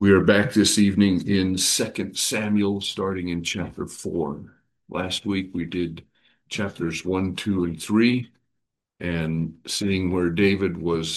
We are back this evening in 2 Samuel, starting in chapter 4. Last week we did chapters 1, 2, and 3, and seeing where David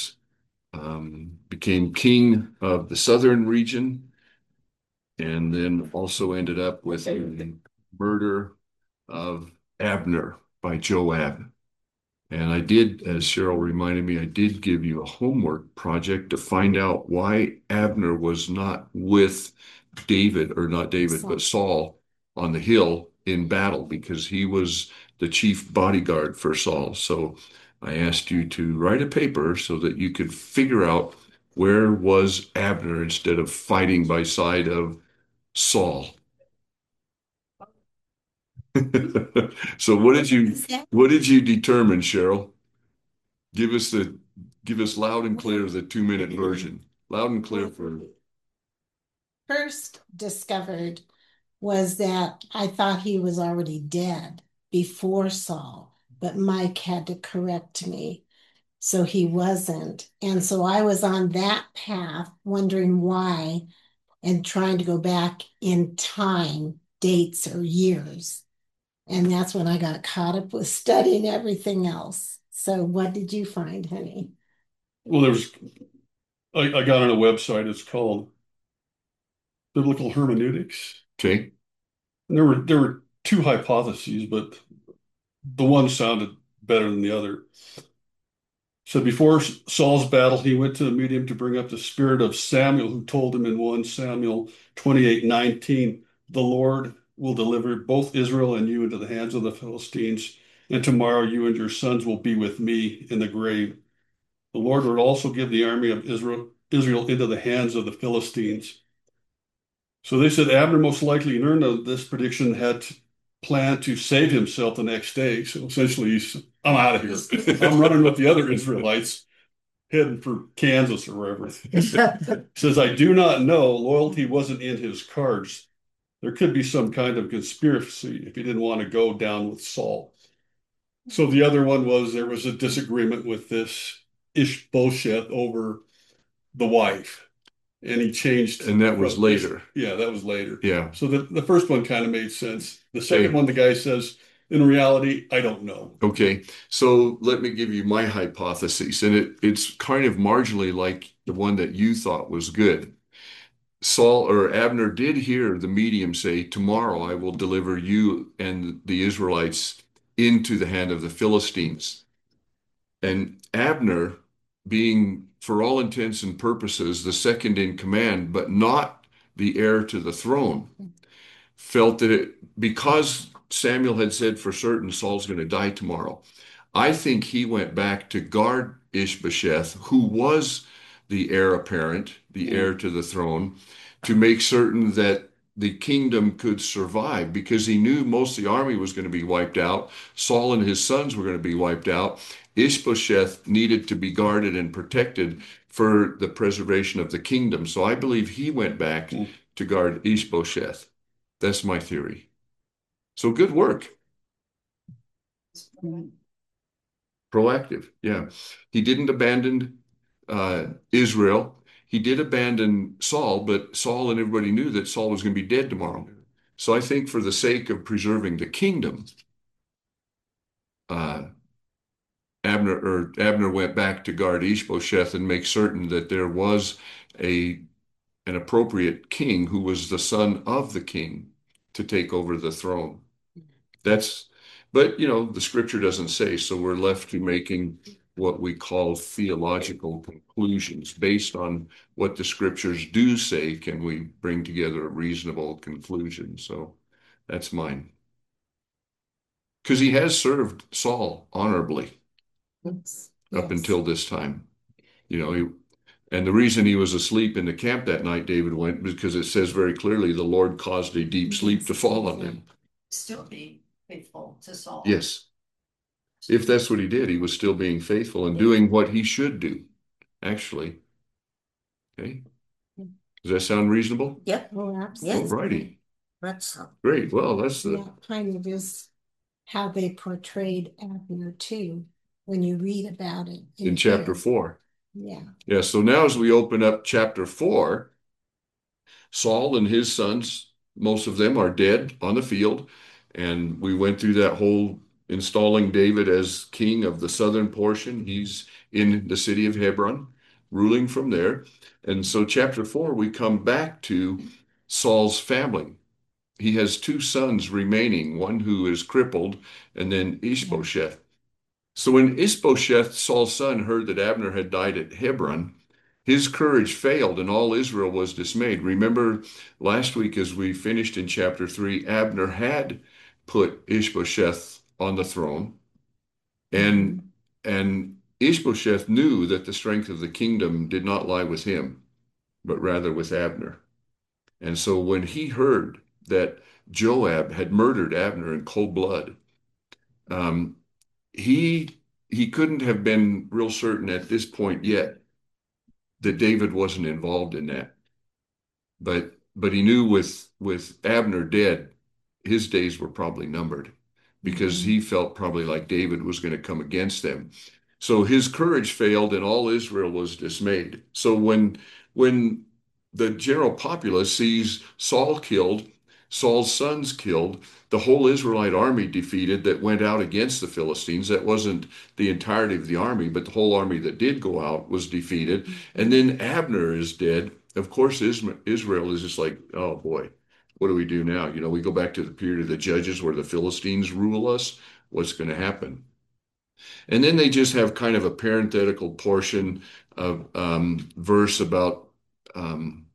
became king of the southern region, and then also ended up with the murder of Abner by Joab. And I did, as Cheryl reminded me, I did give you a homework project to find out why Abner was not with David, or not David, but Saul on the hill in battle, because he was the chief bodyguard for Saul. So I asked you to write a paper so that you could figure out where was Abner instead of fighting by side of Saul. So what did you determine, Cheryl? Give us the give us loud and clear the 2-minute version. Loud and clear for First discovered was that I thought he was already dead before Saul, but Mike had to correct me. So he wasn't. And so I was on that path, wondering why and trying to go back in time, dates or years. And that's when I got caught up with studying everything else. So what did you find, honey? Well, I got on a website. It's called Biblical Hermeneutics, okay. and there were two hypotheses, but the one sounded better than the other. So before Saul's battle, he went to the medium to bring up the spirit of Samuel, who told him in 1 Samuel 28:19, "The Lord will deliver both Israel and you into the hands of the Philistines, and tomorrow you and your sons will be with me in the grave. The Lord will also give the army of Israel into the hands of the Philistines." So they said Abner most likely learned of this prediction, had planned to save himself the next day. So essentially, I'm out of here. I'm running with the other Israelites, heading for Kansas or wherever. Says, I do not know. Loyalty wasn't in his cards. There could be some kind of conspiracy if he didn't want to go down with Saul. So the other one was there was a disagreement with this Ishbosheth over the wife, and he changed. And that was later. Yeah, that was later. Yeah. So the first one kind of made sense. The second Okay. one, the guy says, in reality, I don't know. Okay. So let me give you my hypothesis, and it's kind of marginally like the one that you thought was good. Saul or Abner did hear the medium say, "Tomorrow I will deliver you and the Israelites into the hand of the Philistines." And Abner, being for all intents and purposes the second in command, but not the heir to the throne, felt that because Samuel had said for certain Saul's going to die tomorrow, I think he went back to guard Ishbosheth, who was the heir apparent, the heir to the throne, to make certain that the kingdom could survive, because he knew most of the army was going to be wiped out. Saul and his sons were going to be wiped out. Ishbosheth needed to be guarded and protected for the preservation of the kingdom. So I believe he went back to guard Ishbosheth. That's my theory. So good work. Proactive. Yeah. He didn't abandon Israel. He did abandon Saul, but Saul and everybody knew that Saul was going to be dead tomorrow. So I think for the sake of preserving the kingdom, uh, Abner went back to guard Ishbosheth and make certain that there was a an appropriate king who was the son of the king to take over the throne. That's, but the scripture doesn't say, so we're left to making what we call theological conclusions based on what the scriptures do say. Can we bring together a reasonable conclusion? So that's mine. Because he has served Saul honorably Yes. up Yes. until this time. You know, he, and the reason he was asleep in the camp that night, David went, because it says very clearly the Lord caused a deep sleep to fall on him. Still be faithful to Saul. Yes. If that's what he did, he was still being faithful and doing what he should do, actually. Okay. Does that sound reasonable? Yep. Oh, absolutely. All righty. That's Great. Well, that's That kind of is how they portrayed Abner too, when you read about it in chapter 4. Yeah. Yeah. So now as we open up chapter 4, Saul and his sons, most of them are dead on the field. And we went through that whole installing David as king of the southern portion. He's in the city of Hebron, ruling from there. And so, chapter 4, we come back to Saul's family. He has two sons remaining, one who is crippled, and then Ishbosheth. So when Ishbosheth, Saul's son, heard that Abner had died at Hebron, his courage failed and all Israel was dismayed. Remember last week as we finished in chapter 3, Abner had put Ishbosheth on the throne, and and Ishbosheth knew that the strength of the kingdom did not lie with him, but rather with Abner. And so when he heard that Joab had murdered Abner in cold blood, um, he he couldn't have been real certain at this point yet that David wasn't involved in that. But he knew with Abner dead, his days were probably numbered because he felt probably like David was going to come against them. So his courage failed and all Israel was dismayed. So when the general populace sees Saul killed, Saul's sons killed, the whole Israelite army defeated that went out against the Philistines. That wasn't the entirety of the army, but the whole army that did go out was defeated. And then Abner is dead. Of course, Israel is just like, oh boy, what do we do now? You know, we go back to the period of the judges where the Philistines rule us. What's going to happen? And then they just have kind of a parenthetical portion of verse about, um,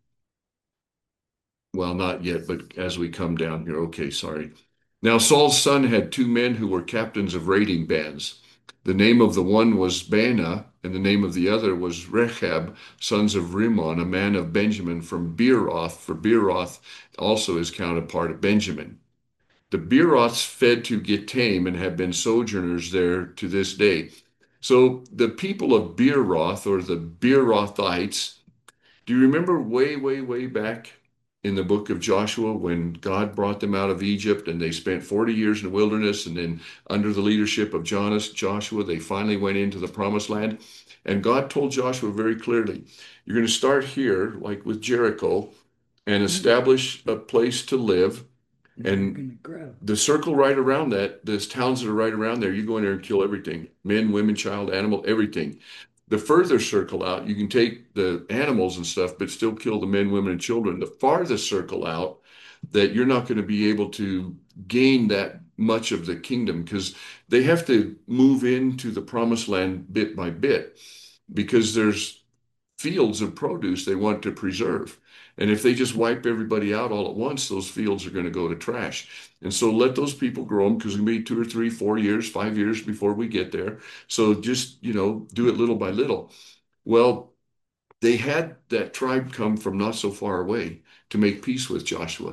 well, not yet, but as we come down here, okay, sorry. Now Saul's son had two men who were captains of raiding bands. The name of the one was Baanah, and the name of the other was Rechab, sons of Rimmon, a man of Benjamin from Beeroth, for Beeroth also is counted part of Benjamin. The Beeroths fled to Gittaim and have been sojourners there to this day. So the people of Beeroth, or the Beerothites, do you remember way, way, way back in the book of Joshua when God brought them out of Egypt and they spent 40 years in the wilderness, and then under the leadership of Joshua, they finally went into the promised land? And God told Joshua very clearly, you're going to start here, like with Jericho, and establish a place to live. And the circle right around that, those towns that are right around there, you go in there and kill everything, men, women, child, animal, everything. The further circle out, you can take the animals and stuff, but still kill the men, women, and children. The farthest circle out, that you're not going to be able to gain that much of the kingdom because they have to move into the promised land bit by bit because there's fields of produce they want to preserve. And if they just wipe everybody out all at once, those fields are going to go to trash. And so let those people grow them because it may be 2 or 3, 4 years, 5 years before we get there. So just, do it little by little. Well, they had that tribe come from not so far away to make peace with Joshua.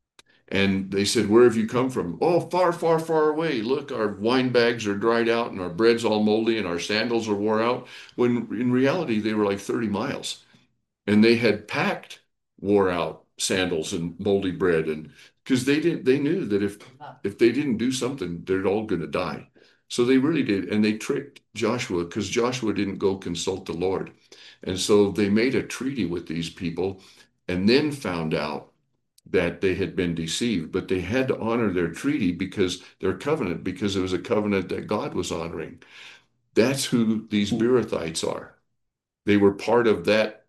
And they said, where have you come from? Oh, far, far, far away. Look, our wine bags are dried out and our bread's all moldy and our sandals are wore out. When in reality, they were like 30 miles. And they had packed wore out sandals and moldy bread. And because they knew that if they didn't do something, they're all going to die. So they really did. And they tricked Joshua because Joshua didn't go consult the Lord. And so they made a treaty with these people and then found out that they had been deceived, but they had to honor their treaty because their covenant, because it was a covenant that God was honoring. That's who these Beerothites are. They were part of that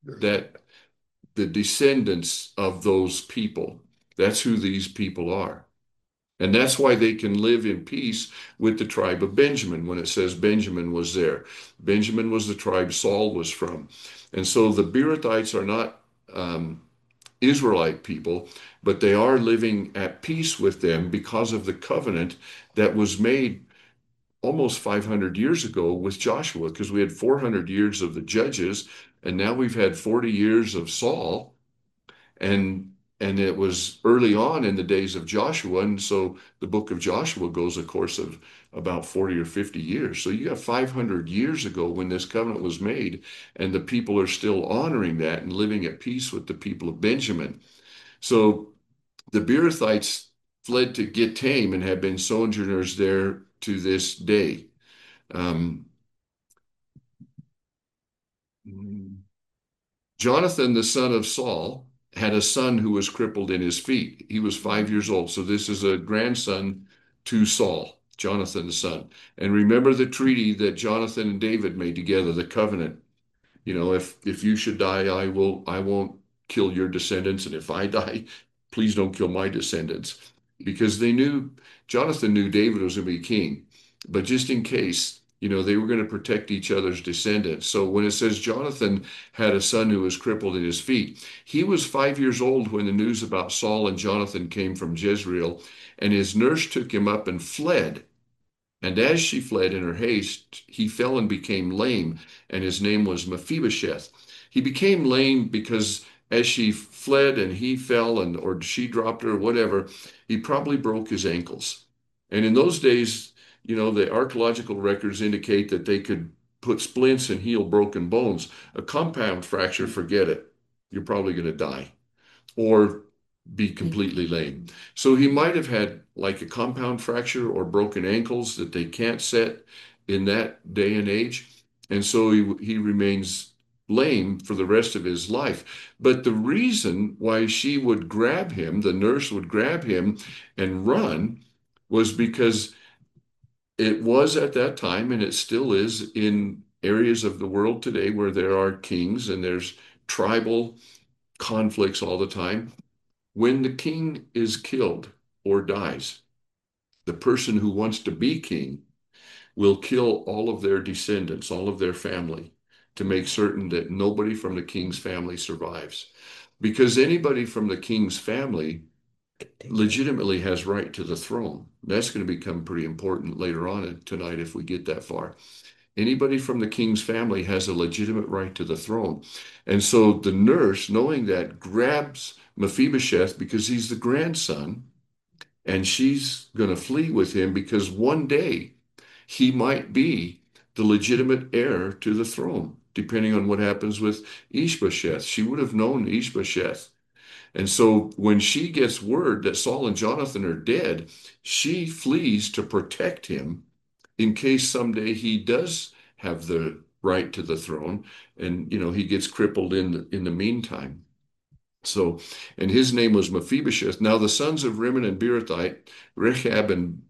the descendants of those people. That's who these people are. And that's why they can live in peace with the tribe of Benjamin when it says Benjamin was there. Benjamin was the tribe Saul was from. And so the Beerothites are not Israelite people, but they are living at peace with them because of the covenant that was made almost 500 years ago with Joshua, because we had 400 years of the judges, and now we've had 40 years of Saul, and it was early on in the days of Joshua, and so the book of Joshua goes a course of about 40 or 50 years. So you have 500 years ago when this covenant was made, and the people are still honoring that and living at peace with the people of Benjamin. So the Beerothites fled to Gittaim and have been sojourners there to this day. Jonathan, the son of Saul, had a son who was crippled in his feet. He was 5 years old. So this is a grandson to Saul, Jonathan's son. And remember the treaty that Jonathan and David made together, the covenant. If you should die, I won't kill your descendants, and if I die, please don't kill my descendants. Because Jonathan knew David was going to be king, but just in case, they were going to protect each other's descendants. So when it says Jonathan had a son who was crippled in his feet, he was 5 years old when the news about Saul and Jonathan came from Jezreel, and his nurse took him up and fled. And as she fled in her haste, he fell and became lame, and his name was Mephibosheth. He became lame because as she fled and he fell, or she dropped her or whatever, he probably broke his ankles. And in those days, the archaeological records indicate that they could put splints and heal broken bones. A compound fracture, forget it. You're probably going to die. Or be completely lame. So he might have had like a compound fracture or broken ankles that they can't set in that day and age. And so he remains lame for the rest of his life. But the reason why she would grab him, the nurse would grab him and run, was because it was at that time, and it still is in areas of the world today where there are kings and there's tribal conflicts all the time. When the king is killed or dies, the person who wants to be king will kill all of their descendants, all of their family, to make certain that nobody from the king's family survives. Because anybody from the king's family legitimately has right to the throne. That's going to become pretty important later on tonight if we get that far. Anybody from the king's family has a legitimate right to the throne. And so the nurse, knowing that, grabs Mephibosheth because he's the grandson, and she's going to flee with him because one day he might be the legitimate heir to the throne, depending on what happens with Ishbosheth. She would have known Ishbosheth. And so when she gets word that Saul and Jonathan are dead, she flees to protect him in case someday he does have the right to the throne, and he gets crippled in the meantime. So, and his name was Mephibosheth. Now the sons of Rimmon and Beerothite, Rechab and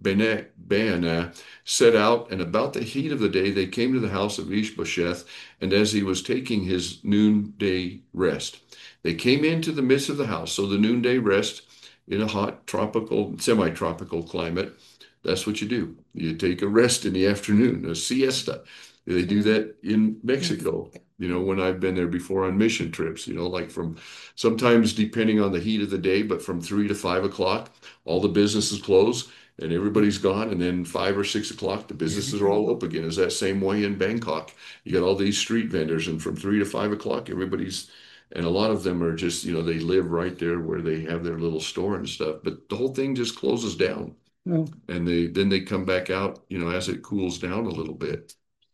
Baanah, set out, and about the heat of the day they came to the house of Ishbosheth, and as he was taking his noonday rest, they came into the midst of the house. So the noonday rest in a hot tropical, semi-tropical climate, that's what you do. You take a rest in the afternoon, a siesta. They do that in Mexico, when I've been there before on mission trips, like from sometimes depending on the heat of the day, but from 3 to 5 o'clock, all the businesses close and everybody's gone. And then 5 or 6 o'clock, the businesses are all up again. Is that same way in Bangkok? You got all these street vendors, and from 3 to 5 o'clock, and a lot of them are just, they live right there where they have their little store and stuff, but the whole thing just closes down. And then they come back out, as it cools down a little bit.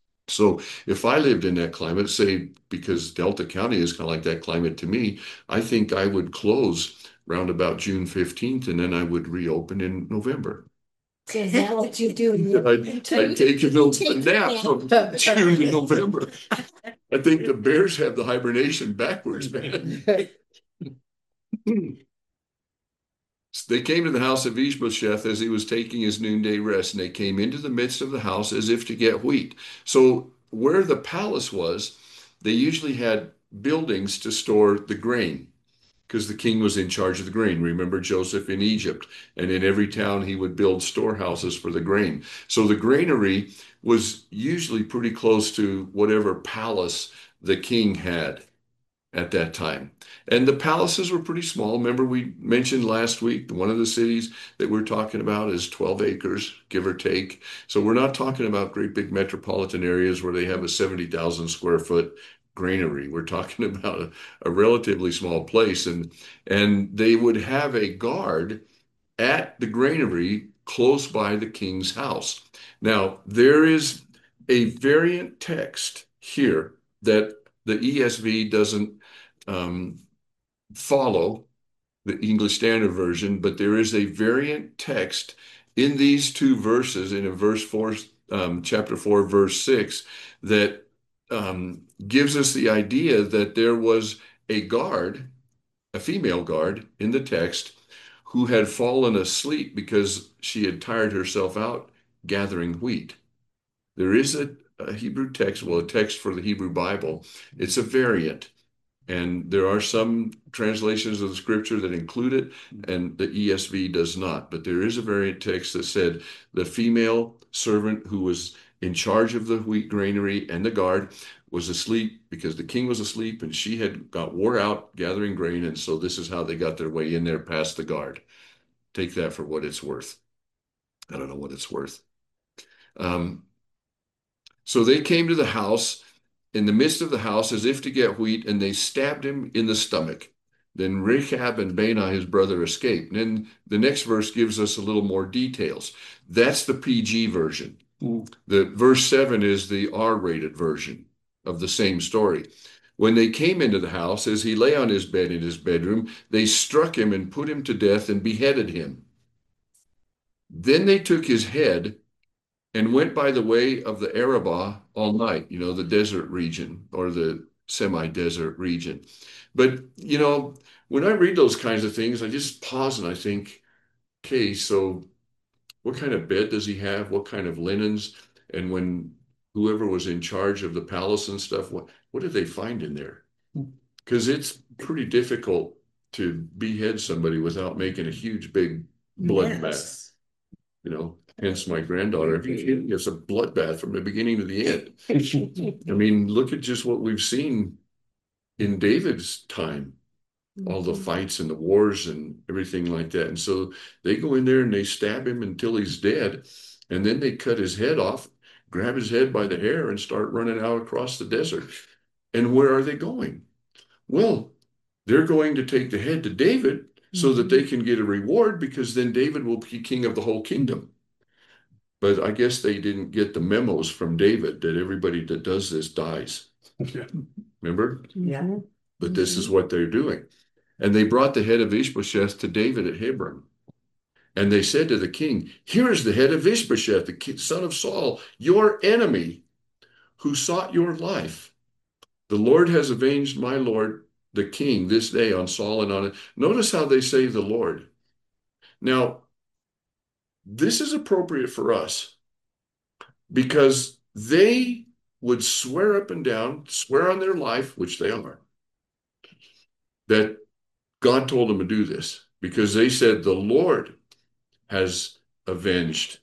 So if I lived in that climate, say, because Delta County is kind of like that climate to me, I think I would close around about June 15th, and then I would reopen in November. So is that what you do? I'd take a little nap from June to November. I think the bears have the hibernation backwards, man. They came to the house of Ishbosheth as he was taking his noonday rest, and they came into the midst of the house as if to get wheat. So where the palace was, they usually had buildings to store the grain because the king was in charge of the grain. Remember Joseph in Egypt, and in every town he would build storehouses for the grain. So the granary was usually pretty close to whatever palace the king had at that time. And the palaces were pretty small. Remember, we mentioned last week, one of the cities that we're talking about is 12 acres, give or take. So we're not talking about great big metropolitan areas where they have a 70,000 square foot granary. We're talking about a relatively small place. And they would have a guard at the granary close by the king's house. Now, there is a variant text here that the ESV doesn't follow the English Standard Version, but there is a variant text in these two verses, in verse 4, chapter 4, verse 6, that gives us the idea that there was a guard a female guard in the text who had fallen asleep because she had tired herself out gathering wheat. There is a Hebrew text, well, a text for the Hebrew Bible. It's a variant. And there are some translations of the scripture that include it, and the ESV does not. But there is a variant text that said the female servant who was in charge of the wheat granary and the guard was asleep because the king was asleep and she had got wore out gathering grain. And so this is how they got their way in there past the guard. Take that for what it's worth. I don't know what it's worth. So they came to the house in the midst of the house as if to get wheat, and they stabbed him in the stomach. Then Rechab and Baanah, his brother, escaped. And then the next verse gives us a little more details. That's the PG version. The verse 7 is the R-rated version of the same story. When they came into the house, as he lay on his bed in his bedroom, they struck him and put him to death and beheaded him. Then they took his head and went by the way of the Arabah all night, the desert region or the semi-desert region. But, when I read those kinds of things, I just pause and I think, okay, so what kind of bed does he have? What kind of linens? And when whoever was in charge of the palace and stuff, what did they find in there? Because it's pretty difficult to behead somebody without making a huge, big bloodbath. Hence my granddaughter, it's a bloodbath from the beginning to the end. I mean, look at just what we've seen in David's time, all the fights and the wars and everything like that. And so they go in there and they stab him until he's dead. And then they cut his head off, grab his head by the hair and start running out across the desert. And where are they going? Well, they're going to take the head to David so that they can get a reward, because then David will be king of the whole kingdom. But I guess they didn't get the memos from David that everybody that does this dies. Remember? Yeah. But this is what they're doing. And they brought the head of Ishbosheth to David at Hebron. And they said to the king, "Here is the head of Ishbosheth, the son of Saul, your enemy, who sought your life. The Lord has avenged my lord, the king, this day on Saul and on it." Notice how they say the Lord. Now, this is appropriate for us because they would swear up and down, swear on their life, which they are, that God told them to do this, because they said the Lord has avenged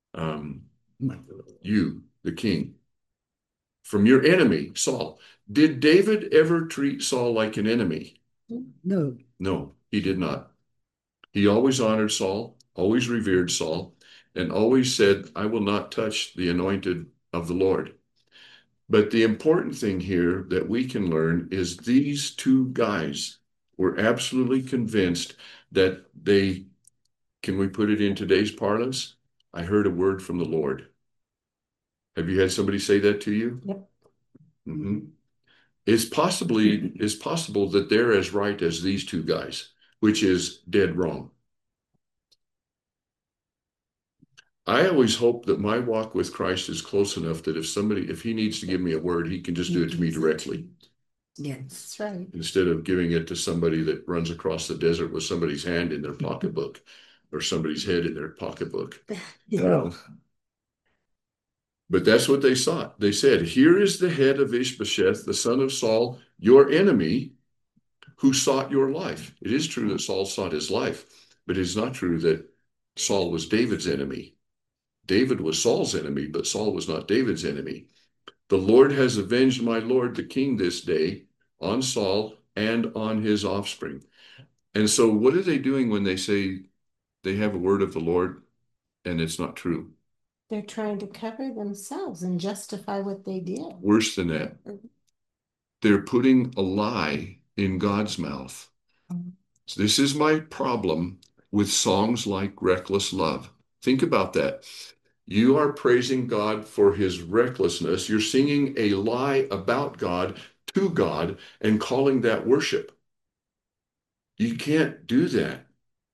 you, the king, from your enemy, Saul. Did David ever treat Saul like an enemy? No. No, he did not. He always honored Saul, always revered Saul, and always said, "I will not touch the anointed of the Lord." But the important thing here that we can learn is these two guys were absolutely convinced that can we put it in today's parlance? I heard a word from the Lord. Have you had somebody say that to you? Yep. Mm-hmm. It's possible that they're as right as these two guys, which is dead wrong. I always hope that my walk with Christ is close enough that if he needs to give me a word, he can just do it to me directly. Yes. That's right. Instead of giving it to somebody that runs across the desert with somebody's hand in their pocketbook or somebody's head in their pocketbook. But that's what they sought. They said, "Here is the head of Ishbosheth, the son of Saul, your enemy, who sought your life." It is true that Saul sought his life, but it's not true that Saul was David's enemy. David was Saul's enemy, but Saul was not David's enemy. "The Lord has avenged my lord, the king, this day on Saul and on his offspring." And so what are they doing when they say they have a word of the Lord and it's not true? They're trying to cover themselves and justify what they did. Worse than that, they're putting a lie in God's mouth. So this is my problem with songs like Reckless Love. Think about that. You are praising God for his recklessness. You're singing a lie about God to God and calling that worship. You can't do that.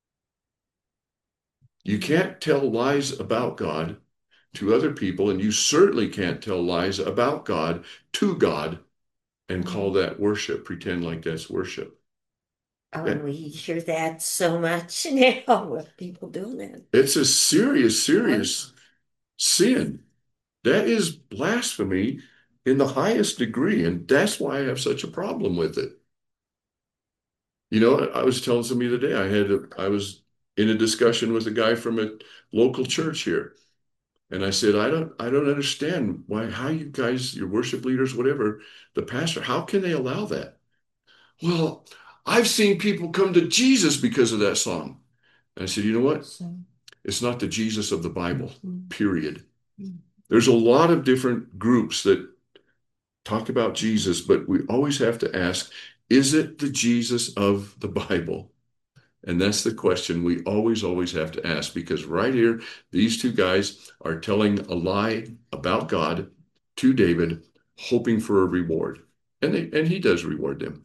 You can't tell lies about God to other people, and you certainly can't tell lies about God to God and call that worship, pretend like that's worship. Oh, we hear that so much now with people doing that. It's a serious, serious sin. That is blasphemy in the highest degree, and that's why I have such a problem with it. You know, I was telling somebody the other day, I was in a discussion with a guy from a local church here, and I said, I don't understand how you guys, your worship leaders, whatever, the pastor, how can they allow that? Well, I've seen people come to Jesus because of that song. And I said, you know what? It's not the Jesus of the Bible, period. There's a lot of different groups that talk about Jesus, but we always have to ask, is it the Jesus of the Bible? And that's the question we always, always have to ask, because right here, these two guys are telling a lie about God to David, hoping for a reward. And he does reward them.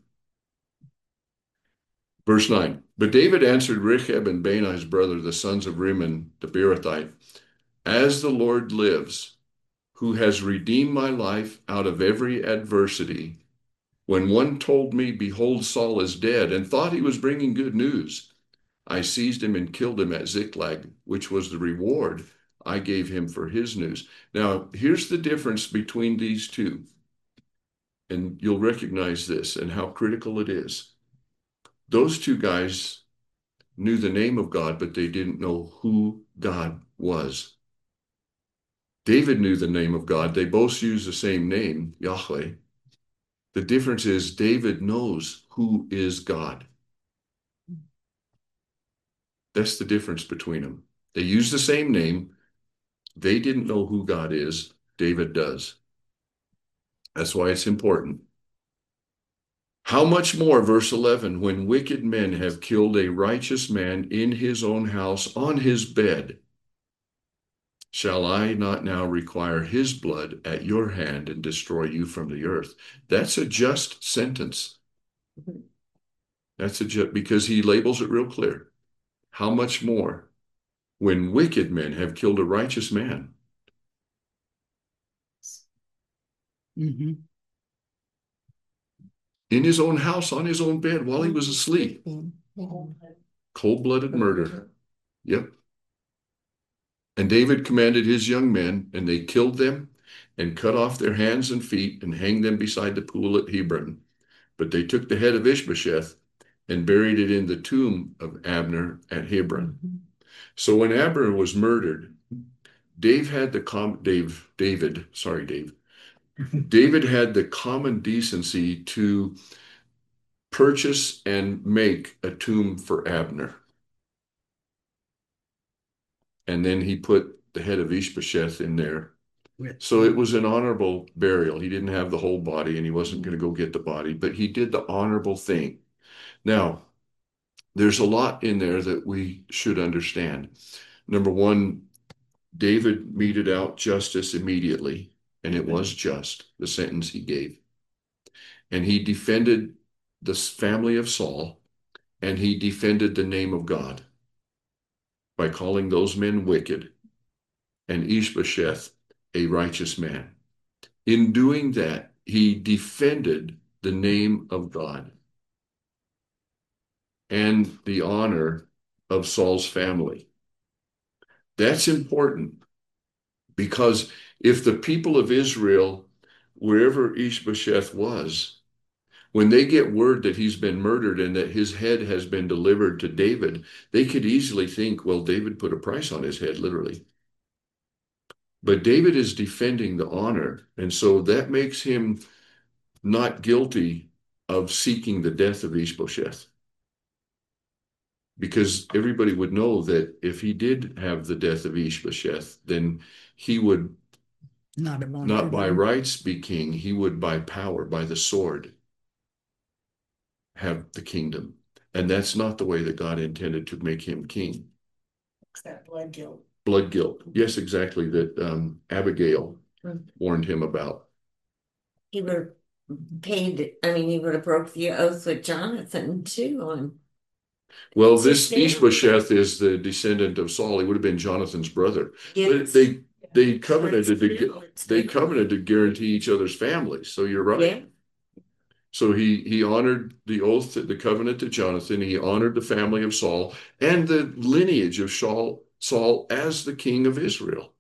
Verse 9, but David answered Rechab and Baanah his brother, the sons of Rimmon the Beerothite, as the Lord lives, who has redeemed my life out of every adversity, when one told me, behold, Saul is dead, and thought he was bringing good news, I seized him and killed him at Ziklag, which was the reward I gave him for his news. Now, here's the difference between these two, and you'll recognize this and how critical it is. Those two guys knew the name of God, but they didn't know who God was. David knew the name of God. They both use the same name, Yahweh. The difference is David knows who is God. That's the difference between them. They use the same name. They didn't know who God is. David does. That's why it's important. How much more, verse 11, when wicked men have killed a righteous man in his own house on his bed, shall I not now require his blood at your hand and destroy you from the earth? That's a just sentence. That's because he labels it real clear. How much more when wicked men have killed a righteous man? Mm-hmm. In his own house, on his own bed, while he was asleep. Cold-blooded murder. Yep. And David commanded his young men, and they killed them and cut off their hands and feet and hanged them beside the pool at Hebron. But they took the head of Ishbosheth and buried it in the tomb of Abner at Hebron. Mm-hmm. So when Abner was murdered, David had the common decency to purchase and make a tomb for Abner. And then he put the head of Ishbosheth in there. So it was an honorable burial. He didn't have the whole body, and he wasn't going to go get the body, but he did the honorable thing. Now, there's a lot in there that we should understand. Number one, David meted out justice immediately, and it was just, the sentence he gave. And he defended the family of Saul, and he defended the name of God by calling those men wicked and Ishbosheth a righteous man. In doing that, he defended the name of God and the honor of Saul's family. That's important, because if the people of Israel, wherever Ishbosheth was, when they get word that he's been murdered and that his head has been delivered to David, they could easily think, well, David put a price on his head, literally. But David is defending the honor, and so that makes him not guilty of seeking the death of Ishbosheth. Because everybody would know that if he did have the death of Ishbosheth, then he would not by rights be king, he would by power, by the sword, have the kingdom. And that's not the way that God intended to make him king. It's that blood guilt. Blood guilt. Yes, exactly, that Abigail warned him about. He would have he would have broke the oath with Jonathan too. Well, this Ishbosheth is the descendant of Saul. He would have been Jonathan's brother. Yes. But they covenanted to guarantee each other's families. So you're right. Yeah. So he honored the oath, the covenant to Jonathan. He honored the family of Saul and the lineage of Saul as the king of Israel.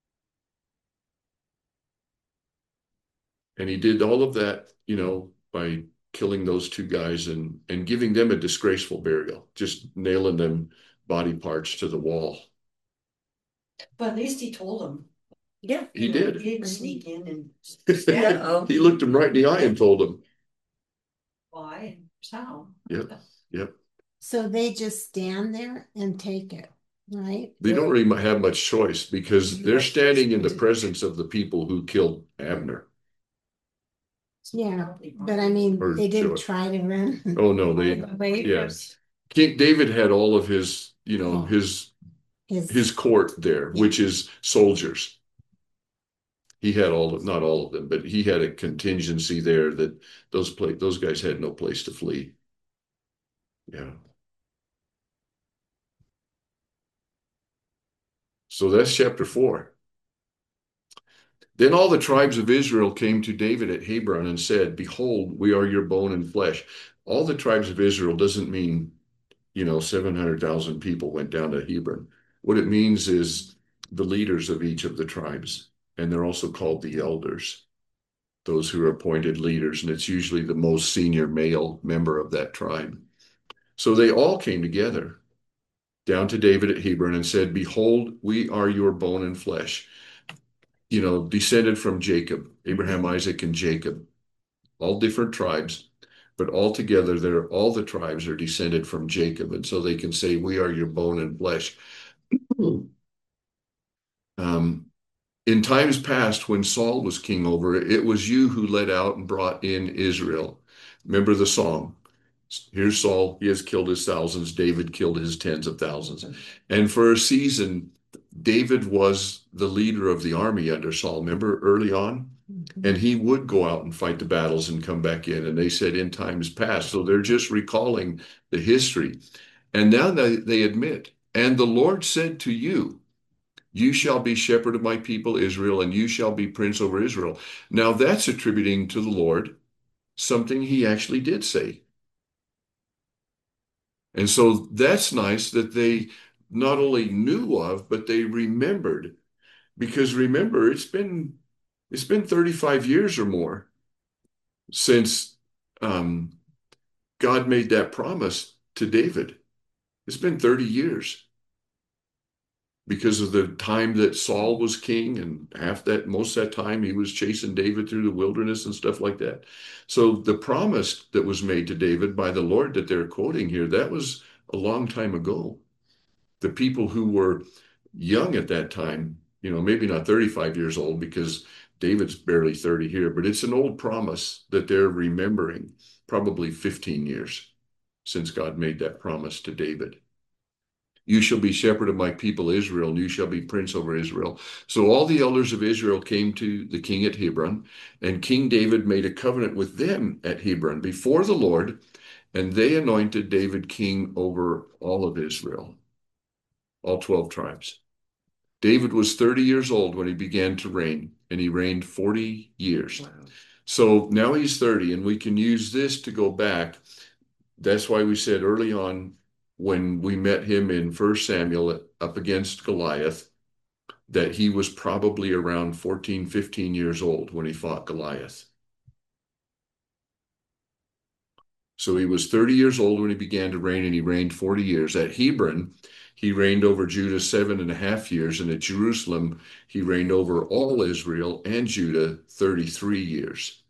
And he did all of that, by killing those two guys and giving them a disgraceful burial, just nailing them body parts to the wall. But at least he told them. Yeah. He did. He didn't sneak in and No. He looked him right in the eye and told him. why and how. Yep. Yep. So they just stand there and take it, right? They don't really have much choice because they're standing in the presence of the people who killed Abner. Yeah, but I mean, Or they didn't Joy. try to run. Oh no, yeah. King David had all of his, his court there, which is soldiers. He had not all of them, but he had a contingency there that those guys had no place to flee. Yeah. So that's chapter 4. Then all the tribes of Israel came to David at Hebron and said, "Behold, we are your bone and flesh." All the tribes of Israel doesn't mean, 700,000 people went down to Hebron. What it means is the leaders of each of the tribes, and they're also called the elders, those who are appointed leaders, and it's usually the most senior male member of that tribe. So they all came together down to David at Hebron and said, "Behold, we are your bone and flesh." Descended from Jacob, Abraham, Isaac, and Jacob, all different tribes, but all together, all the tribes are descended from Jacob. And so they can say, "We are your bone and flesh." In times past, when Saul was king over it, it was you who led out and brought in Israel. Remember the song. Here's Saul, he has killed his thousands. David killed his tens of thousands. And for a season, David was the leader of the army under Saul. Remember early on? And he would go out and fight the battles and come back in. And they said in times past. So they're just recalling the history. And now they admit, "And the Lord said to you, you shall be shepherd of my people Israel, and you shall be prince over Israel." Now that's attributing to the Lord something he actually did say. And so that's nice that they not only knew of, but they remembered. Because remember, it's been 35 years or more since God made that promise to David. It's been 30 years because of the time that Saul was king, and most of that time he was chasing David through the wilderness and stuff like that. So the promise that was made to David by the Lord that they're quoting here, that was a long time ago. The people who were young at that time, maybe not 35 years old because David's barely 30 here, but it's an old promise that they're remembering, probably 15 years since God made that promise to David. "You shall be shepherd of my people Israel, and you shall be prince over Israel." So all the elders of Israel came to the king at Hebron, and King David made a covenant with them at Hebron before the Lord, and they anointed David king over all of Israel, all 12 tribes. David was 30 years old when he began to reign, and he reigned 40 years. Wow. So now he's 30, and we can use this to go back. That's why we said early on when we met him in 1 Samuel up against Goliath, that he was probably around 14, 15 years old when he fought Goliath. So he was 30 years old when he began to reign, and he reigned 40 years. At Hebron, he reigned over Judah 7.5 years, and at Jerusalem, he reigned over all Israel and Judah 33 years.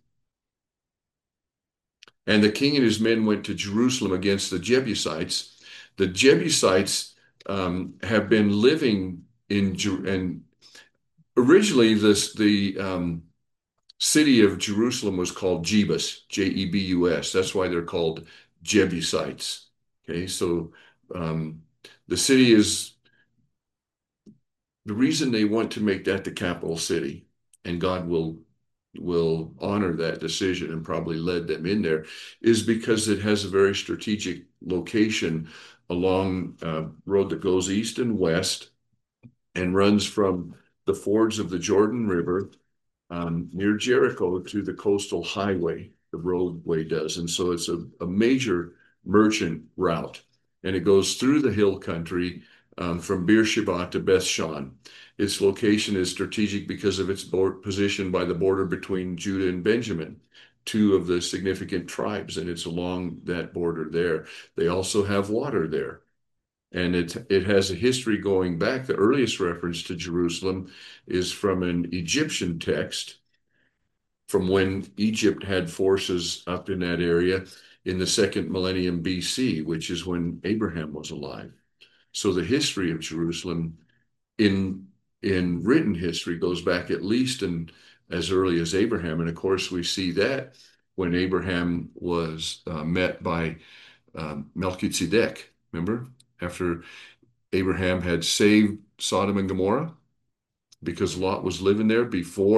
And the king and his men went to Jerusalem against the Jebusites. The Jebusites have been living and originally the city of Jerusalem was called Jebus, Jebus. That's why they're called Jebusites. Okay, so the city is the reason they want to make that the capital city, and God will honor that decision and probably led them in there, is because it has a very strategic location along a road that goes east and west and runs from the fords of the Jordan River near Jericho to the coastal highway. the roadway does. And so it's a major merchant route. And it goes through the hill country from Beersheba to Beth Shan. Its location is strategic because of its position by the border between Judah and Benjamin, two of the significant tribes, and it's along that border there. They also have water there. And it has a history going back. The earliest reference to Jerusalem is from an Egyptian text from when Egypt had forces up in that area in the second millennium BC, which is when Abraham was alive. So the history of Jerusalem in written history goes back at least as early as Abraham. And of course, we see that when Abraham was met by Melchizedek. Remember, after Abraham had saved Sodom and Gomorrah, because Lot was living there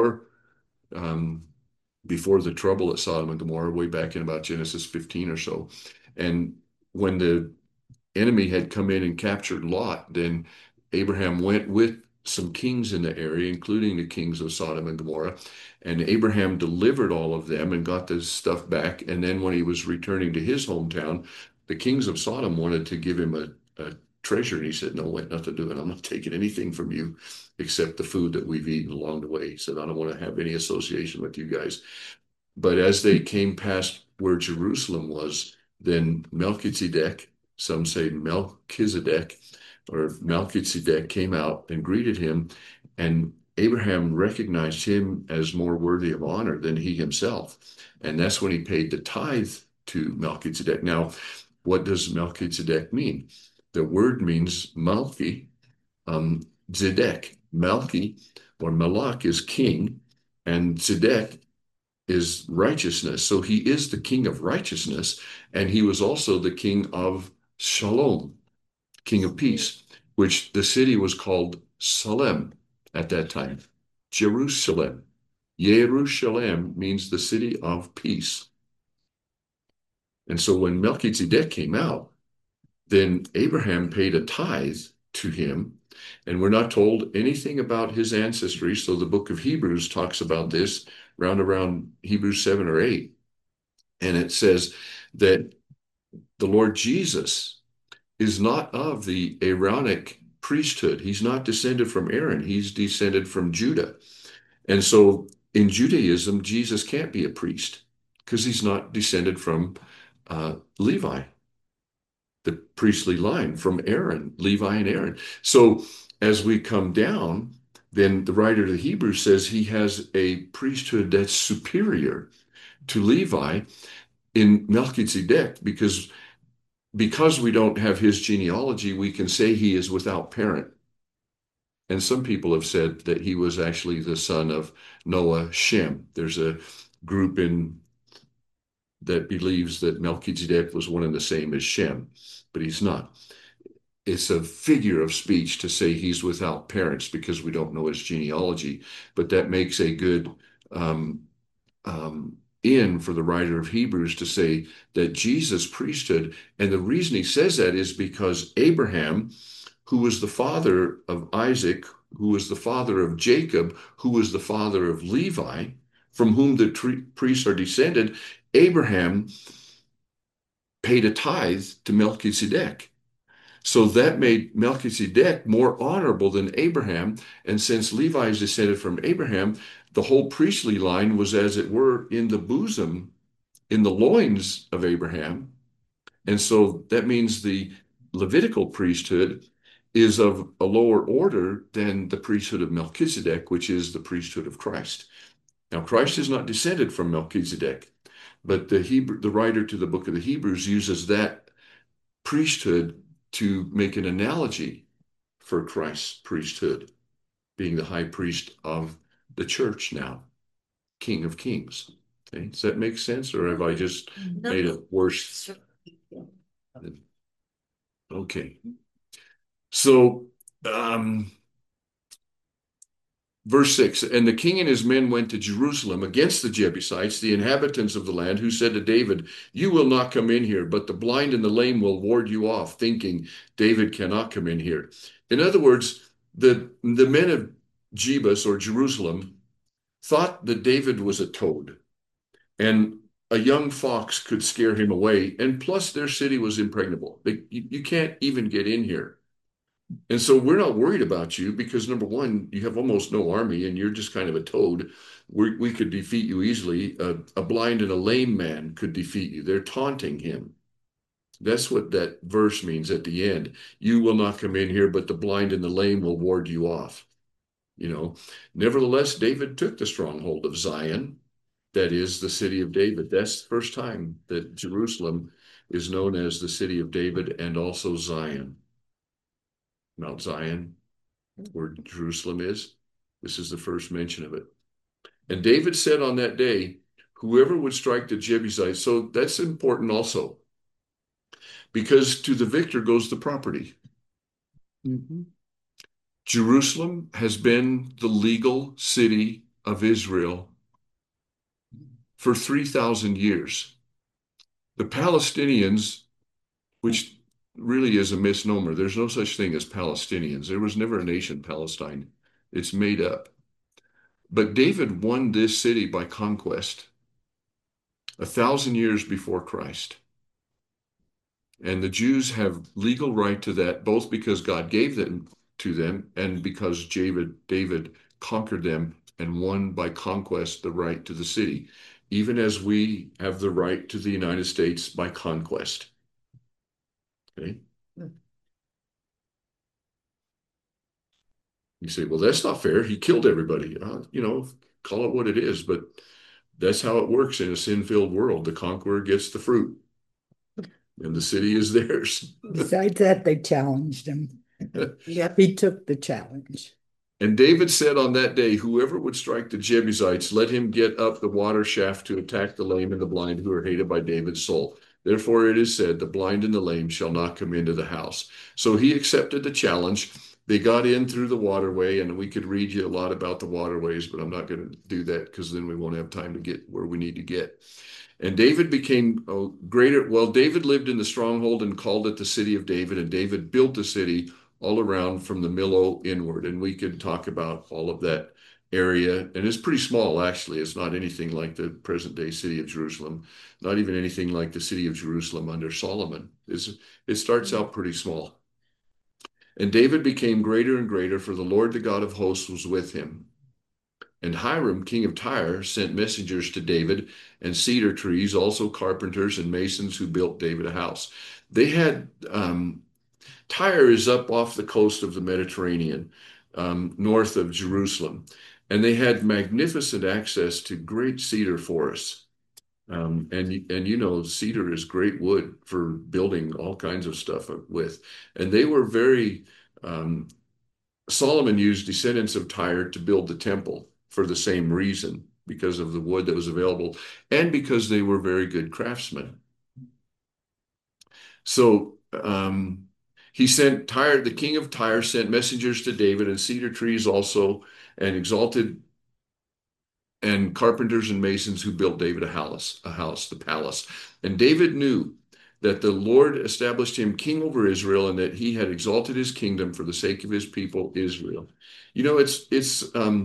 before the trouble at Sodom and Gomorrah, way back in about Genesis 15 or so. And when the enemy had come in and captured Lot, then Abraham went with some kings in the area, including the kings of Sodom and Gomorrah. And Abraham delivered all of them and got this stuff back. And then when he was returning to his hometown, the kings of Sodom wanted to give him a treasure. And he said, no, wait, nothing to do it. I'm not taking anything from you except the food that we've eaten along the way. He said, I don't want to have any association with you guys. But as they came past where Jerusalem was, then Melchizedek, some say Melchizedek, or Melchizedek came out and greeted him, and Abraham recognized him as more worthy of honor than he himself. And that's when he paid the tithe to Melchizedek. Now, what does Melchizedek mean? The word means Malki, Zedek. Malki or Malak is king, and Zedek is righteousness. So he is the king of righteousness, and he was also the king of Shalom, king of peace, which the city was called Salem at that time. Jerusalem. Jerusalem means the city of peace. And so when Melchizedek came out, then Abraham paid a tithe to him, and we're not told anything about his ancestry. So the book of Hebrews talks about this around Hebrews 7 or 8. And it says that the Lord Jesus is not of the Aaronic priesthood. He's not descended from Aaron. He's descended from Judah. And so in Judaism, Jesus can't be a priest because he's not descended from Levi, the priestly line from Aaron, Levi and Aaron. So as we come down, then the writer of the Hebrews says he has a priesthood that's superior to Levi in Melchizedek, because we don't have his genealogy, we can say he is without parent. And some people have said that he was actually the son of Noah, Shem. There's a group that believes that Melchizedek was one and the same as Shem, but he's not. It's a figure of speech to say he's without parents because we don't know his genealogy, but that makes a good in for the writer of Hebrews to say that Jesus' priesthood, and the reason he says that is because Abraham, who was the father of Isaac, who was the father of Jacob, who was the father of Levi, from whom the priests are descended, Abraham paid a tithe to Melchizedek. So that made Melchizedek more honorable than Abraham. And since Levi is descended from Abraham, the whole priestly line was, as it were, in the bosom, in the loins of Abraham. And so that means the Levitical priesthood is of a lower order than the priesthood of Melchizedek, which is the priesthood of Christ. Now, Christ is not descended from Melchizedek, but the writer to the book of the Hebrews uses that priesthood to make an analogy for Christ's priesthood, being the high priest of the church now, King of Kings. Okay, does that make sense, or have I just made it worse? Okay. So, verse 6, and the king and his men went to Jerusalem against the Jebusites, the inhabitants of the land, who said to David, you will not come in here, but the blind and the lame will ward you off, thinking David cannot come in here. In other words, the men of Jebus or Jerusalem thought that David was a toad. And a young fox could scare him away. And plus, their city was impregnable. You can't even get in here. And so we're not worried about you because number one, you have almost no army and you're just kind of a toad. We could defeat you easily. A blind and a lame man could defeat you. They're taunting him. That's what that verse means at the end. You will not come in here, but the blind and the lame will ward you off. You know, nevertheless, David took the stronghold of Zion, that is the city of David. That's the first time that Jerusalem is known as the city of David and also Zion. Mount Zion, where Jerusalem is. This is the first mention of it. And David said on that day, whoever would strike the Jebusites, so that's important also, because to the victor goes the property. Mhm. Jerusalem has been the legal city of Israel for 3,000 years. The Palestinians, which really is a misnomer, there's no such thing as Palestinians. There was never a nation, Palestine. It's made up. But David won this city by conquest 1,000 years before Christ. And the Jews have legal right to that, both because God gave them to them and because David conquered them and won by conquest the right to the city, even as we have the right to the United States by conquest. Okay. You say, well, that's not fair. He killed everybody. Call it what it is, but that's how it works in a sin-filled world. The conqueror gets the fruit, and the city is theirs. Besides that, they challenged him. Yep. He took the challenge. And David said on that day, whoever would strike the Jebusites, let him get up the water shaft to attack the lame and the blind who are hated by David's soul. Therefore it is said, the blind and the lame shall not come into the house. So he accepted the challenge. They got in through the waterway, and we could read you a lot about the waterways, but I'm not going to do that because then we won't have time to get where we need to get. And David became greater. Well, David lived in the stronghold and called it the city of David, and David built the city all around from the Millo inward. And we could talk about all of that area. And it's pretty small, actually. It's not anything like the present day city of Jerusalem, not even anything like the city of Jerusalem under Solomon. It starts out pretty small. And David became greater and greater, for the Lord, the God of hosts, was with him. And Hiram, king of Tyre, sent messengers to David and cedar trees, also carpenters and masons who built David a house. They had, Tyre is up off the coast of the Mediterranean, north of Jerusalem. And they had magnificent access to great cedar forests. Cedar is great wood for building all kinds of stuff with. And they were Solomon used descendants of Tyre to build the temple for the same reason, because of the wood that was available and because they were very good craftsmen. So he sent the king of Tyre sent messengers to David and cedar trees also, and exalted and carpenters and masons who built David a house, the palace. And David knew that the Lord established him king over Israel and that he had exalted his kingdom for the sake of his people, Israel. It's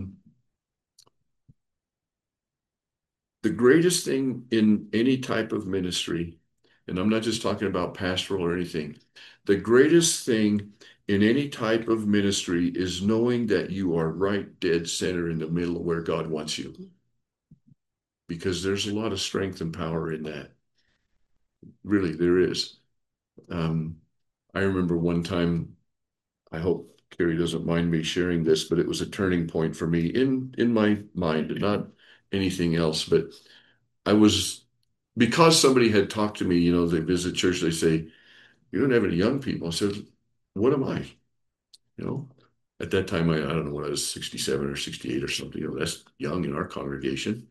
the greatest thing in any type of ministry, and I'm not just talking about pastoral or anything, the greatest thing in any type of ministry is knowing that you are right dead center in the middle of where God wants you. Because there's a lot of strength and power in that. Really, there is. I remember one time, I hope Carrie doesn't mind me sharing this, but it was a turning point for me in my mind, not anything else. But because somebody had talked to me, they visit church, they say, you don't have any young people. I said, what am I? At that time, I don't know what I was, 67 or 68 or something. That's young in our congregation.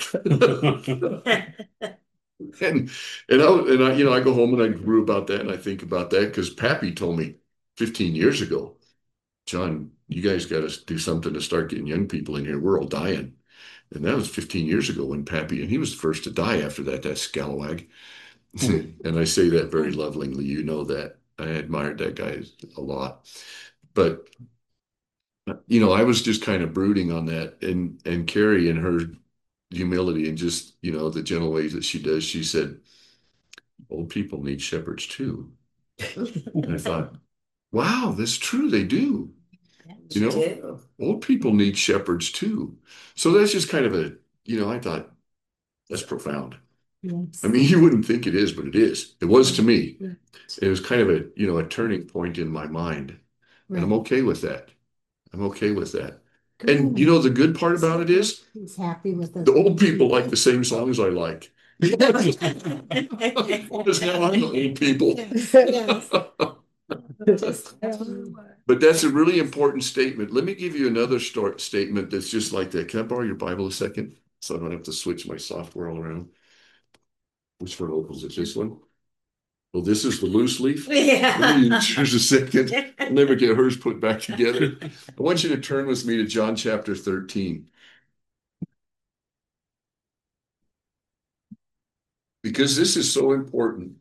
And I go home and I grew about that and I think about that because Pappy told me 15 years ago, John, you guys got to do something to start getting young people in here. We're all dying. And that was 15 years ago when Pappy, and he was the first to die after that scalawag. And I say that very lovingly, that. I admired that guy a lot. But, I was just kind of brooding on that. And Carrie, in her humility and just, the gentle ways that she does, she said, old people need shepherds too. And I thought, wow, that's true. They do. You know, do. old people need shepherds too. So that's just kind of I thought that's profound. Yes. I mean, you wouldn't think it is, but it is. It was to me. Yeah. It was kind of a turning point in my mind. And I'm Right. okay with that. I'm okay with that. Good. And the good part about it is He's happy with the old people like the same songs I like. Because now I'm the old people. Yes. But that's a really important statement. Let me give you another statement that's just like that. Can I borrow your Bible a second so I don't have to switch my software all around? Which one opens it? This one? Well, this is the loose leaf. Yeah. Let me use yours a second. I'll never get hers put back together. I want you to turn with me to John chapter 13. Because this is so important.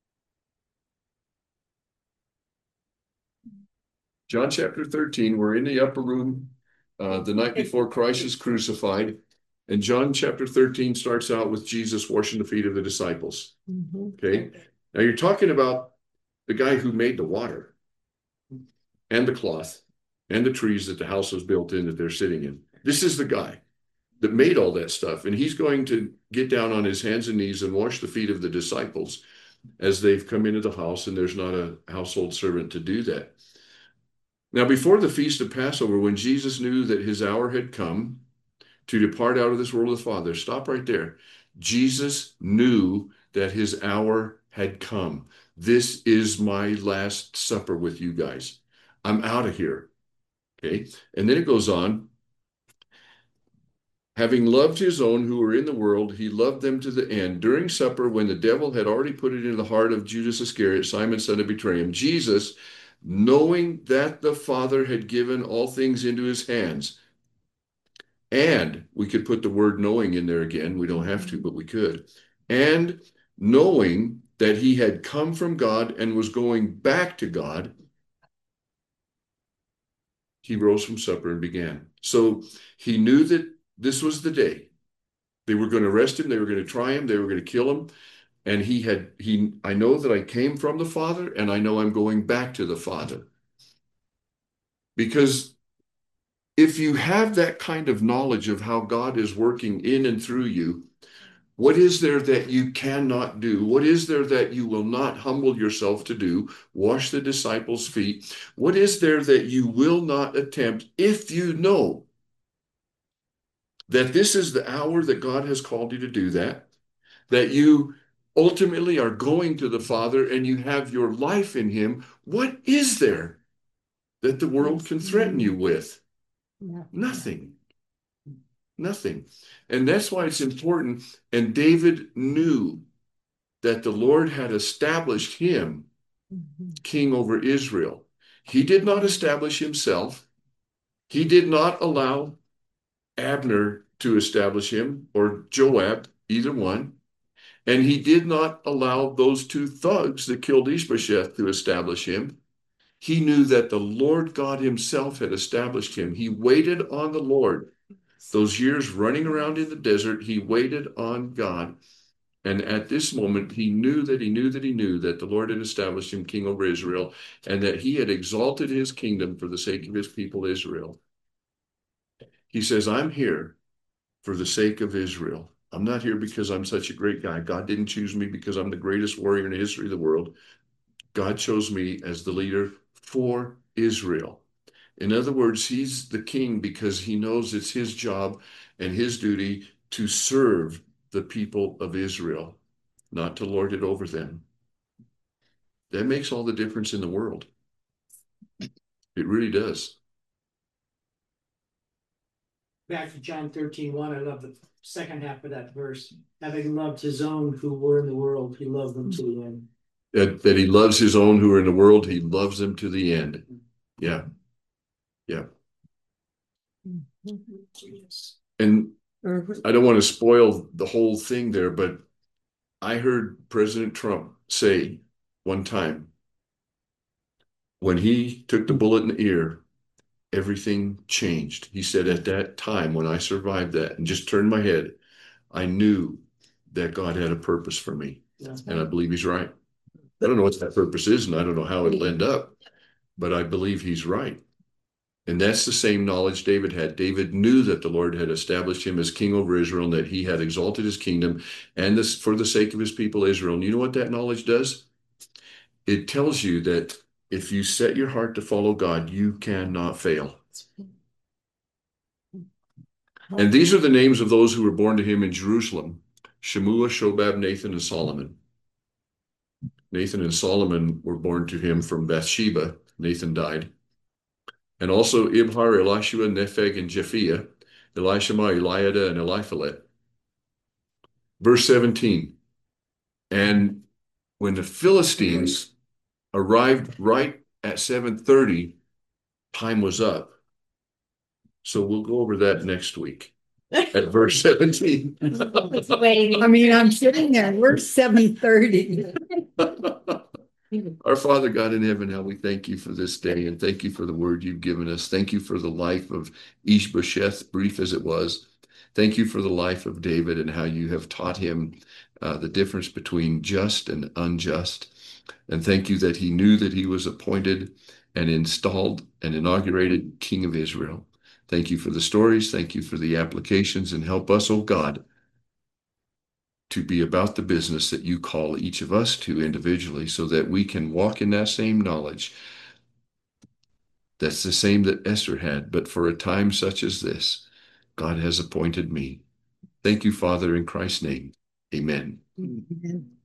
John chapter 13, we're in the upper room the night before Christ is crucified. And John chapter 13 starts out with Jesus washing the feet of the disciples. Okay. Now you're talking about the guy who made the water and the cloth and the trees that the house was built in that they're sitting in. This is the guy that made all that stuff. And he's going to get down on his hands and knees and wash the feet of the disciples as they've come into the house, and there's not a household servant to do that. Now, before the feast of Passover, when Jesus knew that his hour had come to depart out of this world with the Father, stop right there. Jesus knew that his hour had come. This is my last supper with you guys. I'm out of here. Okay. And then it goes on. Having loved his own who were in the world, he loved them to the end. During supper, when the devil had already put it into the heart of Judas Iscariot, Simon's son, to betray him, Jesus, knowing that the Father had given all things into his hands, and we could put the word knowing in there again. We don't have to, but we could. And knowing that he had come from God and was going back to God, he rose from supper and began. So he knew that this was the day. They were going to arrest him. They were going to try him. They were going to kill him. And I know that I came from the Father, and I know I'm going back to the Father. Because if you have that kind of knowledge of how God is working in and through you, what is there that you cannot do? What is there that you will not humble yourself to do? Wash the disciples' feet. What is there that you will not attempt if you know that this is the hour that God has called you to do that, that you ultimately are going to the Father and you have your life in him? What is there that the world can threaten you with? Nothing. Nothing. And that's why it's important. And David knew that the Lord had established him king over Israel. He did not establish himself. He did not allow Abner to establish him, or Joab, either one. And he did not allow those two thugs that killed Ishbosheth to establish him. He knew that the Lord God himself had established him. He waited on the Lord. Those years running around in the desert, he waited on God. And at this moment, he knew that the Lord had established him king over Israel, and that he had exalted his kingdom for the sake of his people Israel. He says, I'm here for the sake of Israel. I'm not here because I'm such a great guy. God didn't choose me because I'm the greatest warrior in the history of the world. God chose me as the leader for Israel. In other words, he's the king because he knows it's his job and his duty to serve the people of Israel, not to lord it over them. That makes all the difference in the world. It really does. Back to John 13:1, I love the second half of that verse. Having loved his own who were in the world, he loved them to the end. That he loves his own who are in the world, he loves them to the end. Yeah. Yeah. And I don't want to spoil the whole thing there, but I heard President Trump say one time, when he took the bullet in the ear, everything changed. He said, at that time, when I survived that and just turned my head, I knew that God had a purpose for me. Yeah. And I believe he's right. I don't know what that purpose is, and I don't know how it'll end up, but I believe he's right. And that's the same knowledge David had. David knew that the Lord had established him as king over Israel and that he had exalted his kingdom and this for the sake of his people Israel. And you know what that knowledge does? It tells you that if you set your heart to follow God, you cannot fail. And these are the names of those who were born to him in Jerusalem: Shemua, Shobab, Nathan, and Solomon. Nathan and Solomon were born to him from Bathsheba. Nathan died. And also Ibhar, Elishua, Nepheg, and Japhiah, Elishama, Eliada, and Eliphalet. Verse 17. And when the Philistines arrived right at 7:30, time was up. So we'll go over that next week at verse 17. I mean, I'm sitting there, we're 7:30. Our Father God in heaven, how we thank you for this day and thank you for the word you've given us. Thank you for the life of Ishbosheth, brief as it was. Thank you for the life of David and how you have taught him the difference between just and unjust. And thank you that he knew that he was appointed and installed and inaugurated King of Israel. Thank you for the stories. Thank you for the applications, and help us, oh God, to be about the business that you call each of us to individually so that we can walk in that same knowledge. That's the same that Esther had, but for a time such as this, God has appointed me. Thank you, Father, in Christ's name. Amen. Amen.